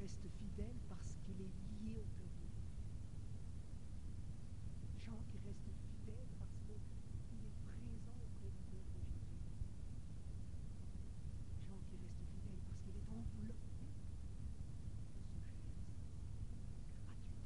reste fidèle parce qu'il est lié au cœur de Dieu. Jean qui reste fidèle parce qu'il est présent auprès du cœur de Jésus. Jean qui reste fidèle parce qu'il est enveloppé de ce geste gratuit.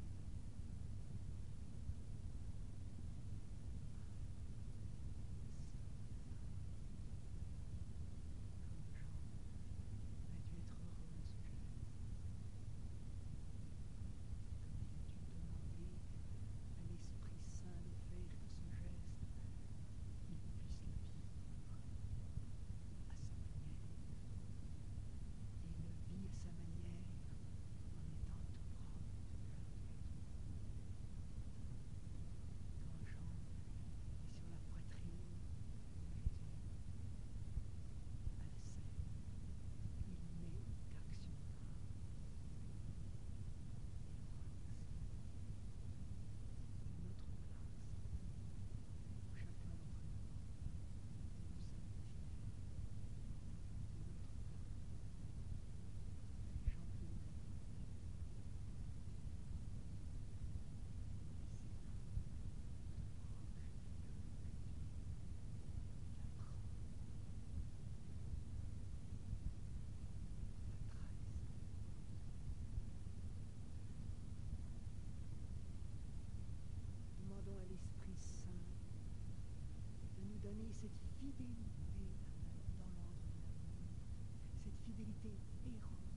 Demandons à l'Esprit Saint de nous donner cette fidélité dans l'ordre de l'amour, cette fidélité héroïque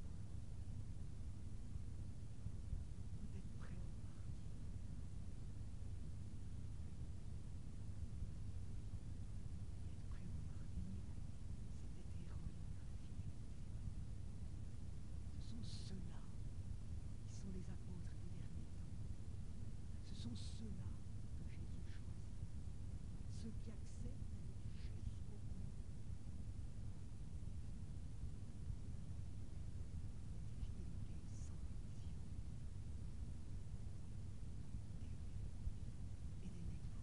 d'être prêt au parti. Et être prêt au martyr, c'est être héroïque dans la fidélité. Ce sont ceux-là qui sont les apôtres des derniers temps. Ce sont ceux-là que Jésus choisit, ceux qui acceptent d'aller jusqu'au bout. Fidélité sans condition. Et des nègres.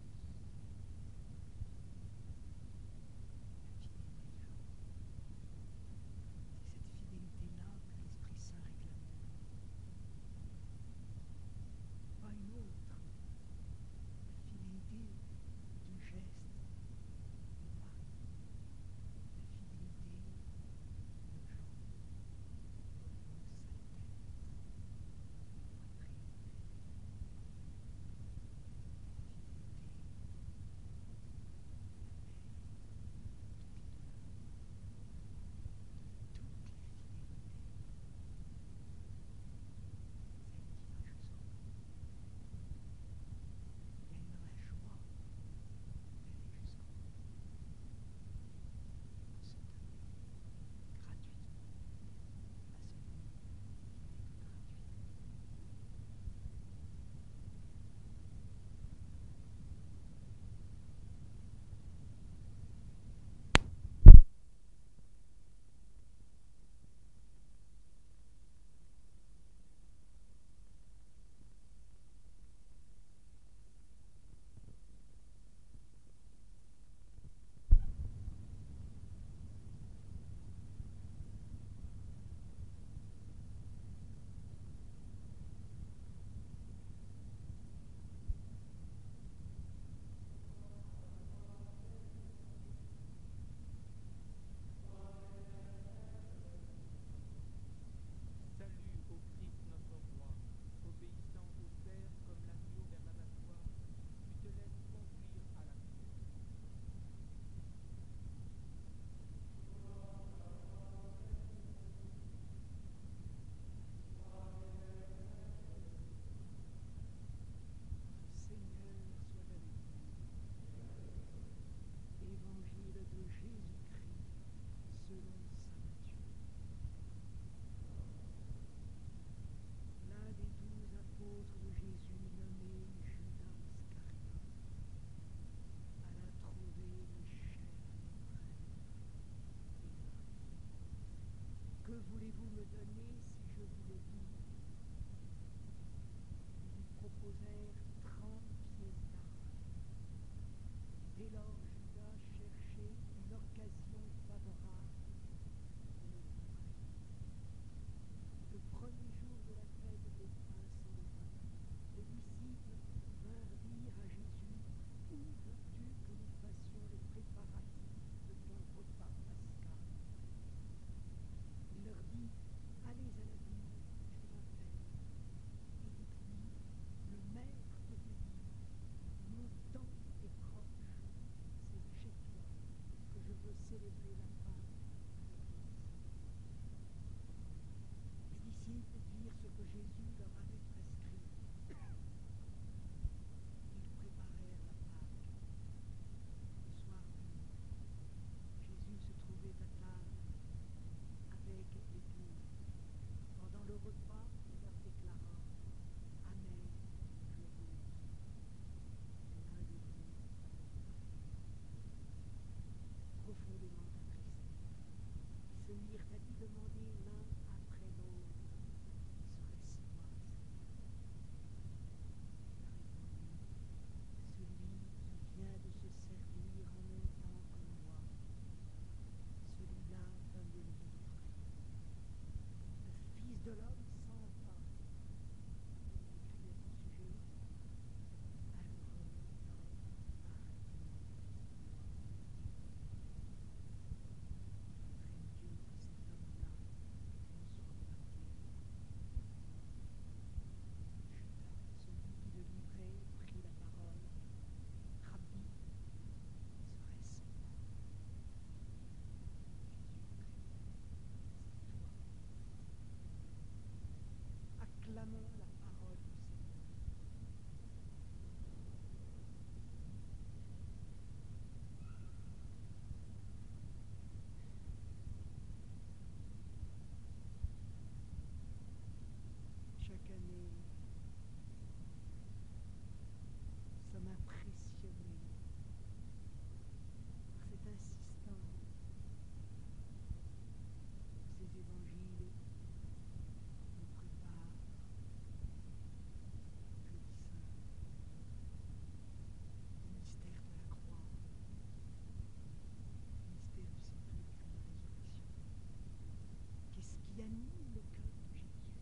La fidélité de Jean. C'est cette fidélité-là que l'Esprit Saint réclame de nous. Pas une autre. La fidélité du geste de Marie. La fidélité de Jean qui repose sa tête, poitrine ouverte. Que voulez-vous me donner si je vous le dis? Ils lui proposèrent 30 pièces d'argent. Dès lors, Judas cherchait une occasion favorable pour le livrer. de l'homme s'en va. Il écrit à son sujet, malheureux l'homme ardent, voudrait Dieu que cet homme-là ne soit pas gai. Judas, celui qui le livrait, prit la parole. Rabbi, serait-ce moi? Jésus lui répond, c'est toi. Acclamons la parole du Seigneur. Chaque année, nous sommes impressionnés par cette insistance que ces évangiles nous préparent au jeudi saint, au mystère de la croix, au mystère du sépulcre et de la résurrection. Qu'est-ce qui anime le cœur de Jésus?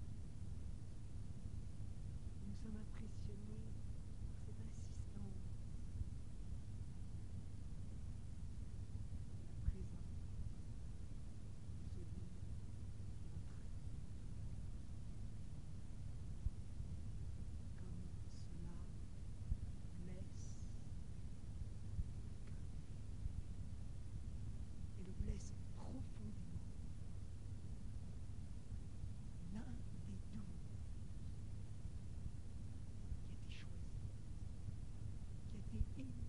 Nous sommes impressionnés par cette insistance, la présence de celui qui va trahir. Comme cela blesse le cœur de Jésus et le blesse profondément. L'un des 12 qui a été choisi, qui a été élu.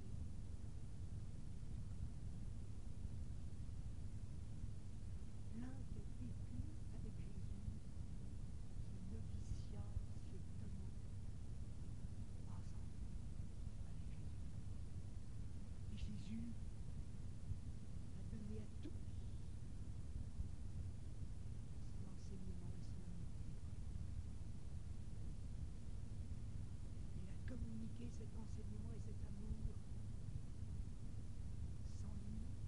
L'un qui a vécu avec Jésus ce noviciat, ce 2 ans, 3 ans avec Jésus. Et Jésus a donné à tous son enseignement et son amour. Il a communiqué cet enseignement et cet amour sans limite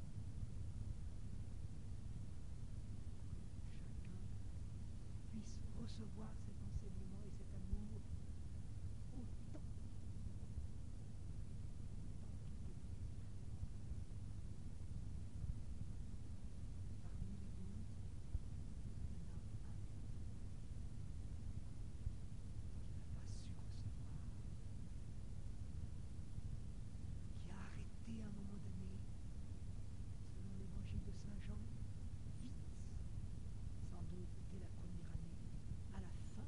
pour que chacun puisse recevoir cet enseignement et cet amour autant qu'il peut dire. Parmi les 12, il y en a un qui n'a pas su recevoir, qui a arrêté à un moment donné, selon l'évangile de Saint Jean, vite, sans doute dès la première année, à la fin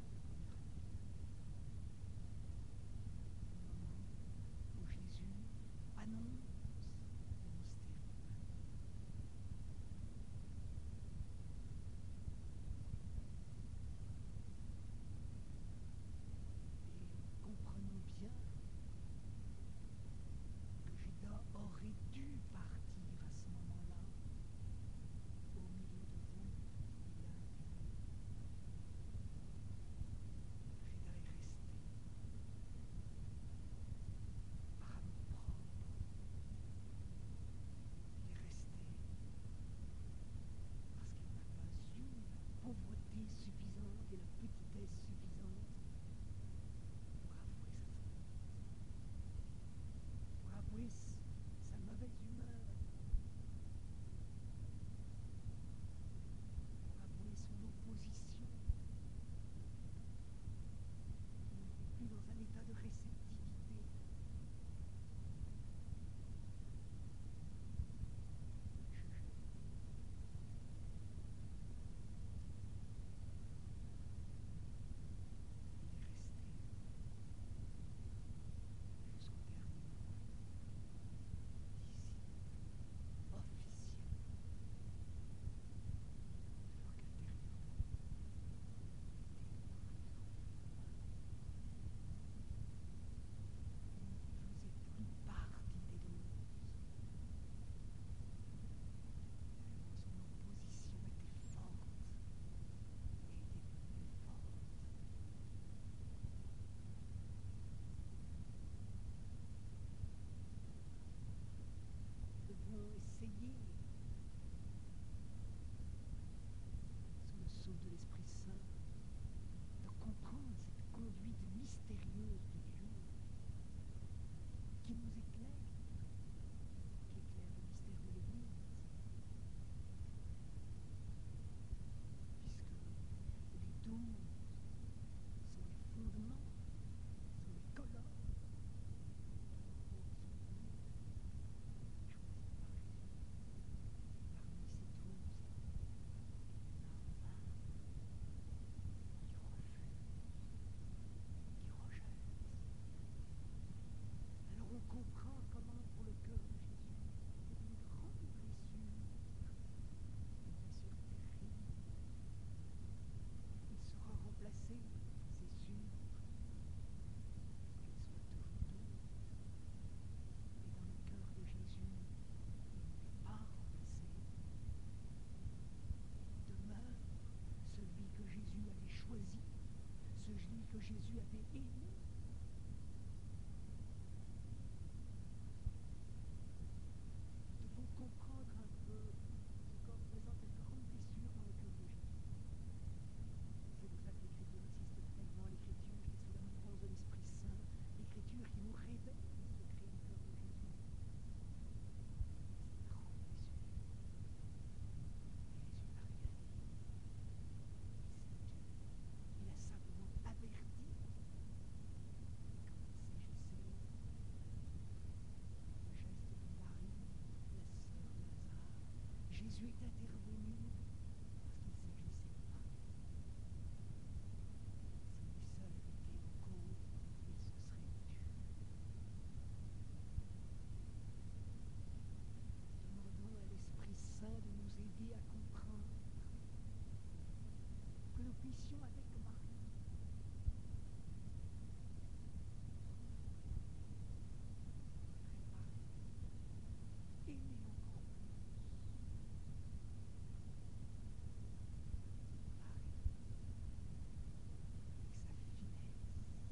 Jésus est intervenu parce qu'il s'agissait de Marie. Si lui seul avait été en cause, il se serait tu. Demandons à l'Esprit Saint de nous aider à comprendre pour que nous puissions avec Marie préparer, aimer encore plus Marie avec sa finesse,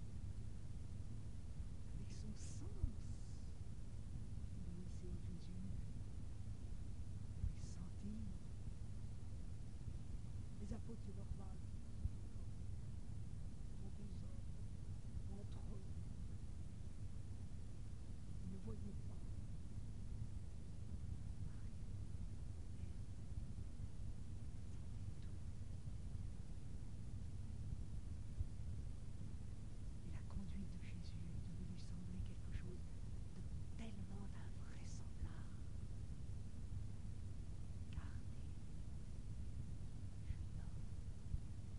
avec son sens. Obéissez Jésus, pouvez sentir. Les apôtres de leur vague sont des hommes entre eux. Ils ne voyaient pas. Marie, elle, sentait tout. Et la conduite de Jésus devait lui sembler quelque chose de tellement invraisemblable. Gardez, jeune homme,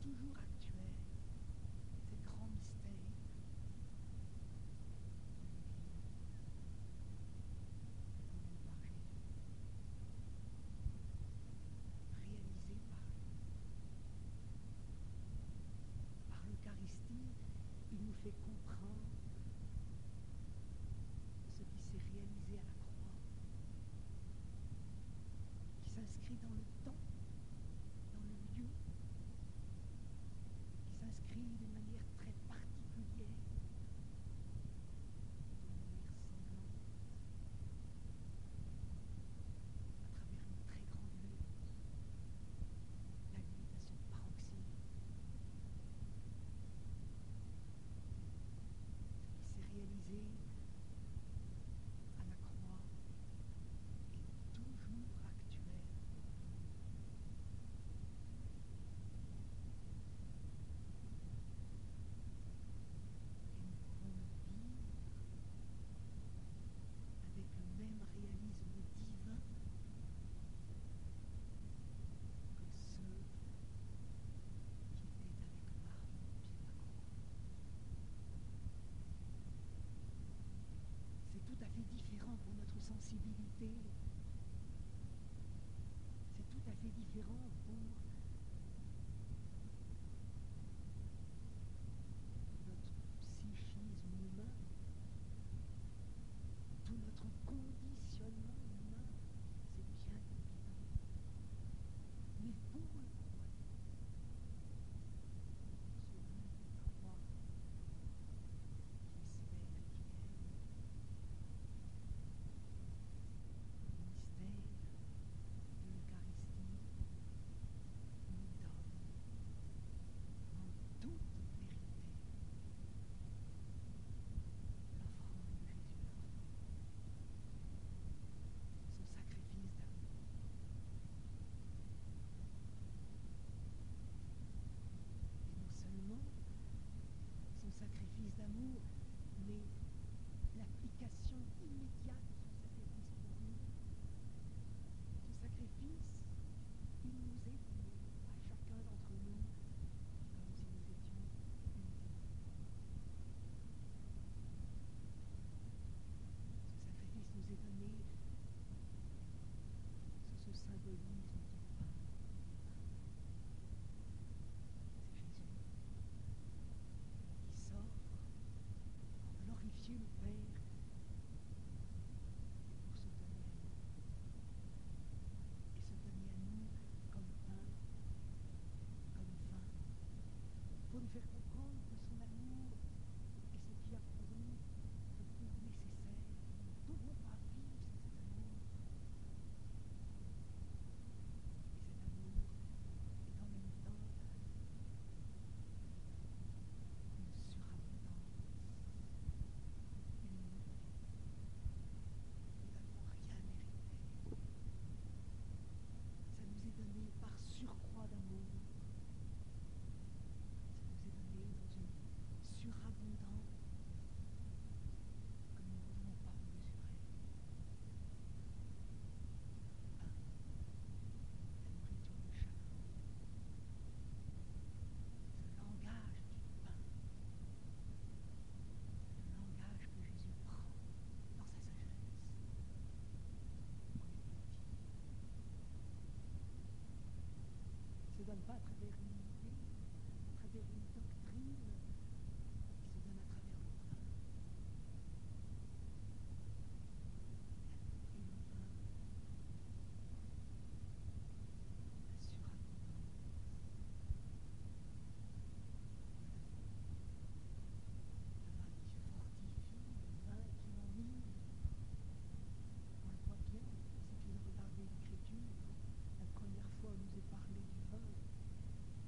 toujours actuel, ces grands mystères de l'Église, voulus par Jésus, réalisés par l'Eucharistie, il nous fait comprendre ce qui s'est réalisé à la croix, qui s'inscrit dans le temps, dans le lieu, qui s'inscrit d'une manière très particulière, d'une manière sanglante, à travers une très grande lutte, la lutte à son paroxysme. Ce qui s'est réalisé à la croix est toujours actuel pour nous. Et nous pouvons le vivre avec le même réalisme divin que ceux qui étaient avec Marie au pied de la croix. C'est tout à fait différent pour notre sensibilité. C'est tout à fait différent pour notre psychisme humain, tout notre conditionnement humain, c'est bien évident. Mais pour le croyant, pour celui qui croit, qui espère et qui aime, le mystère de l'Eucharistie nous donne en toute vérité l'offrande que Jésus a offerte, son sacrifice d'amour. Et non seulement son sacrifice d'amour, mais l'application immédiate de son sacrifice pour nous. Ce sacrifice, il nous est donné à chacun d'entre nous comme si nous étions unis. Ce sacrifice nous est donné sous ce symbolisme du pain et du vin. C'est Jésus qui s'offre pour glorifier le Père et pour se donner à nous. Et se donner à nous comme pain, comme vin, pour nous faire comprendre que son amour est ce qui a pour nous le plus nécessaire. Nous ne pouvons pas vivre sans cet amour. Et cet amour est en même temps une surabondance, une vie. Nous n'avons rien mérité. Ça nous est donné par surcroît d'amour. Ça nous est donné dans une surabondance que nous ne pouvons pas mesurer. 1. La nourriture de chaque jour. Ce langage du pain. Le langage que Jésus prend dans sa sagesse pour les petits. Il ne se donne pas à travers une idée, à travers une doctrine, il se donne à travers le pain. Et le pain, la surabondance de l'amour. Le vin qui fortifie, le vin qui enivre. On le voit bien, il suffit de regarder l'Écriture. La première fois où nous est parlé du vin,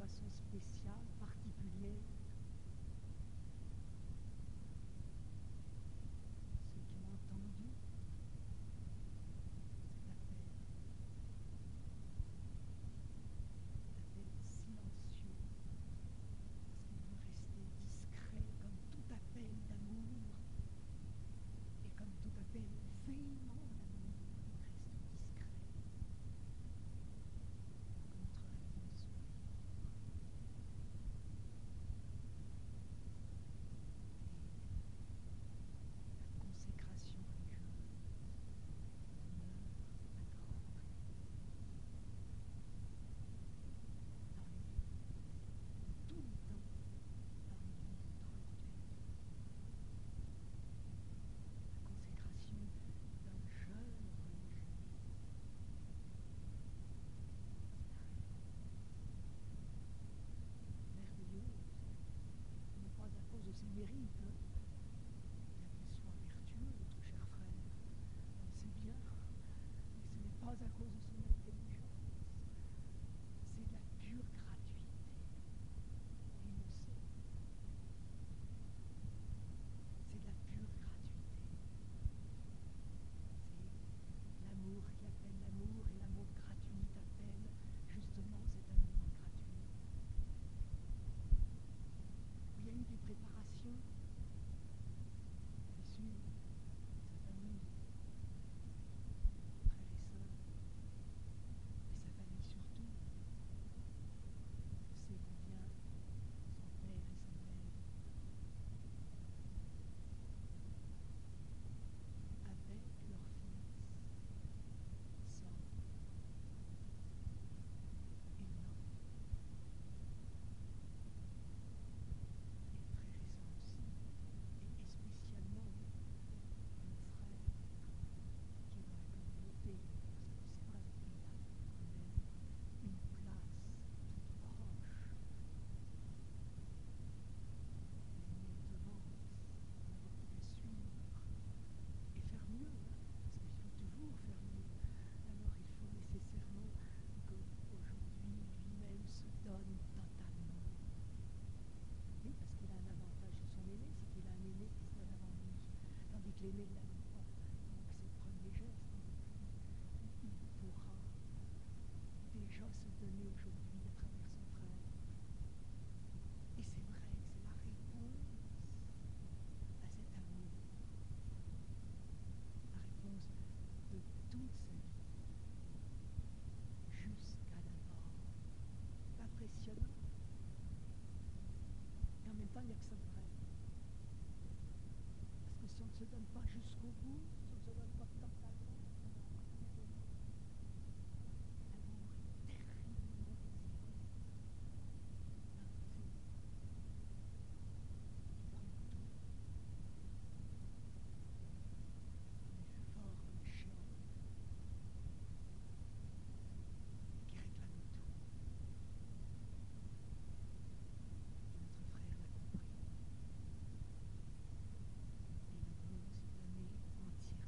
façon spéciale, particulière. Ceux qui ont entendu cet appel silencieux, parce qu'il veut rester discret comme tout appel d'amour, et comme tout appel véhément d'amour, il reste discret pour que notre réponse soit libre. Et la consécration religieuse demeure un grand prix dans tous les temps, dans l'Église d'aujourd'hui. La consécration d'un jeune religieux, c'est la réponse merveilleuse, non pas à cause de ses mérites, hein, bien qu'il soit vertueux, notre cher frère, on le sait bien, mais ce n'est pas à cause de son intelligence, c'est de la pure gratuité, et il le sait, c'est de la pure gratuité, c'est l'amour qui appelle l'amour, et l'amour gratuit appelle justement cet amour gratuit. Il y a eu des préparations, c'est sûr, sa famille, frères et sœurs, mais sa famille surtout. Je sais combien son père et sa mère, avec leur fils, sont énormes. Et frères et sœurs aussi, et spécialement le frère qui est dans la communauté, parce que c'est vrai, il a quand même une place toute proche. L'aîné devance, n'avoir plus qu'à suivre et faire mieux, hein, parce qu'il faut toujours faire mieux. Alors il faut nécessairement qu'aujourd'hui lui-même se donne totalement. Oui, parce qu'il a un avantage sur son aîné, c'est qu'il a un aîné qui se donne avant lui, tandis que l'aîné ne l'avait pas. Donc c'est le premier geste, et puis il pourra déjà se donner aujourd'hui à travers son frère. Et c'est vrai que c'est la réponse à cet amour, la réponse de toute sa vie, jusqu'à la mort. C'est impressionnant. Et en même temps, il n'y a que ça de vrai. Parce que si on ne se donne pas jusqu'au bout, si on ne se donne pas totalement, on n'a rien donné. L'amour est terriblement désiré d'un feu qui brûle tout, qui est fort comme Sheol, et qui réclame tout. Et notre frère l'a compris. Et il veut se donner entièrement.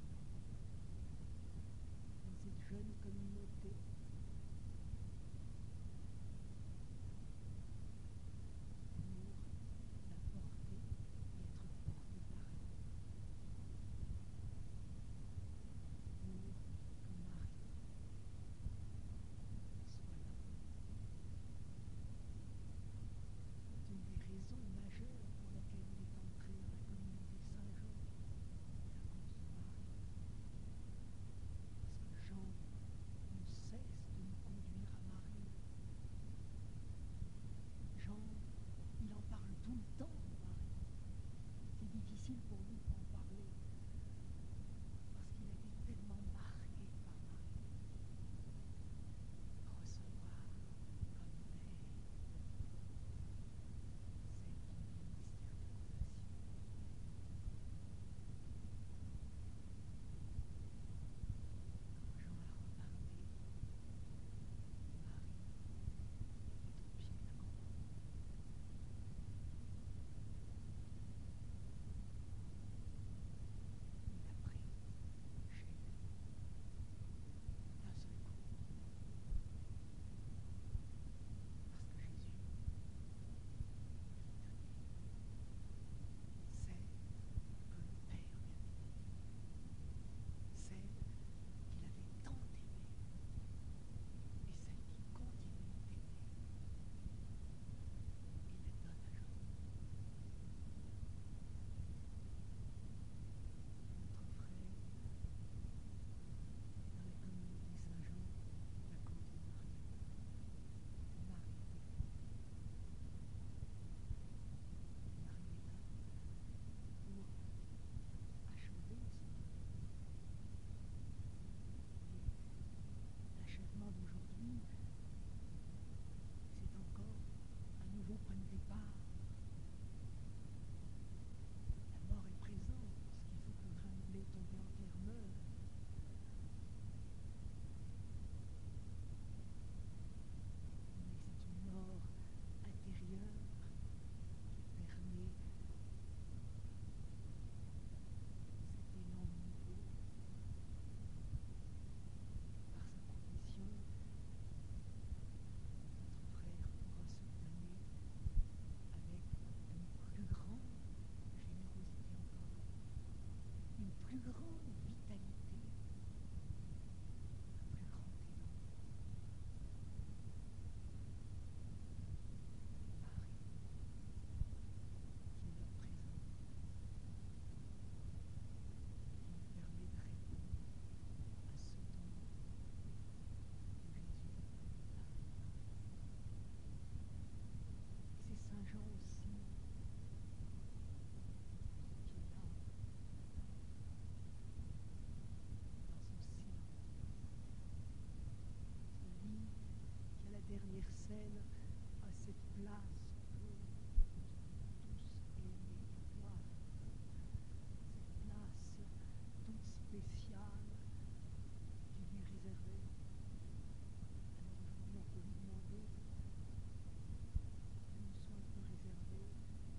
scène à cette place que nous avons tous aimé voir, cette place toute spéciale qui lui est réservée. Alors aujourd'hui, on peut lui demander qu'elle nous soit un peu réservée.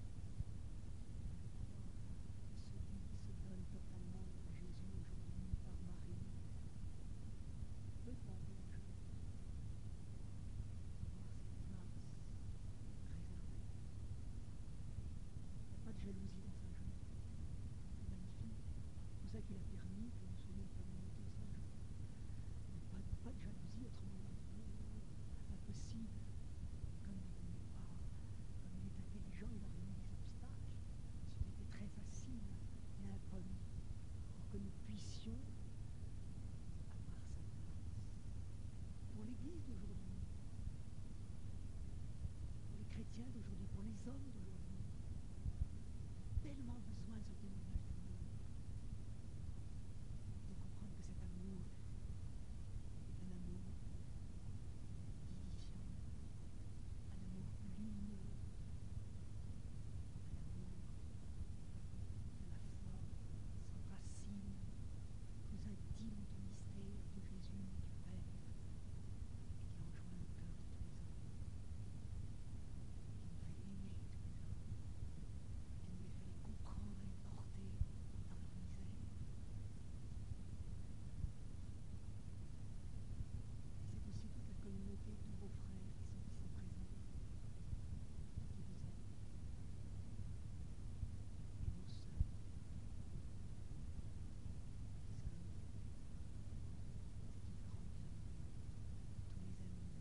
Je crois que celui qui se donne totalement à Jésus aujourd'hui par Marie peut demander aux gens d'avoir cette place réservée. Il n'y a pas de jalousie dans Saint-Jean. C'est magnifique. C'est pour ça qu'il a permis que nous soyons communauté Saint-Jean. Mais pas de jalousie, autrement impossible. Comme il est intelligent, il aurait mis des obstacles. C'eût été très facile et impoli pour que nous puissions avoir sa place. Pour l'Église d'aujourd'hui, pour les chrétiens d'aujourd'hui, pour les hommes d'aujourd'hui, tellement besoin de ce témoignage d'amour, de comprendre que cet amour est un amour vivifiant, un amour lumineux, un amour de la foi s'enracine plus intime du mystère de Jésus, du Père, et qui enjoint le cœur de tous les hommes, qui nous fait aimer tous les hommes, qui nous les fait les comprendre et les porter dans leur misère. Et c'est aussi toute la communauté, tous vos frères qui sont ici présents, qui vous aiment, et vos sœurs, puisque c'est une grande famille, tous les amis,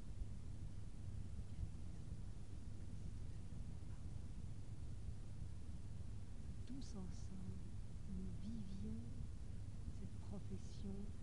bien évidemment, mais c'est une famille par parole. Que tous ensemble, nous vivions cette profession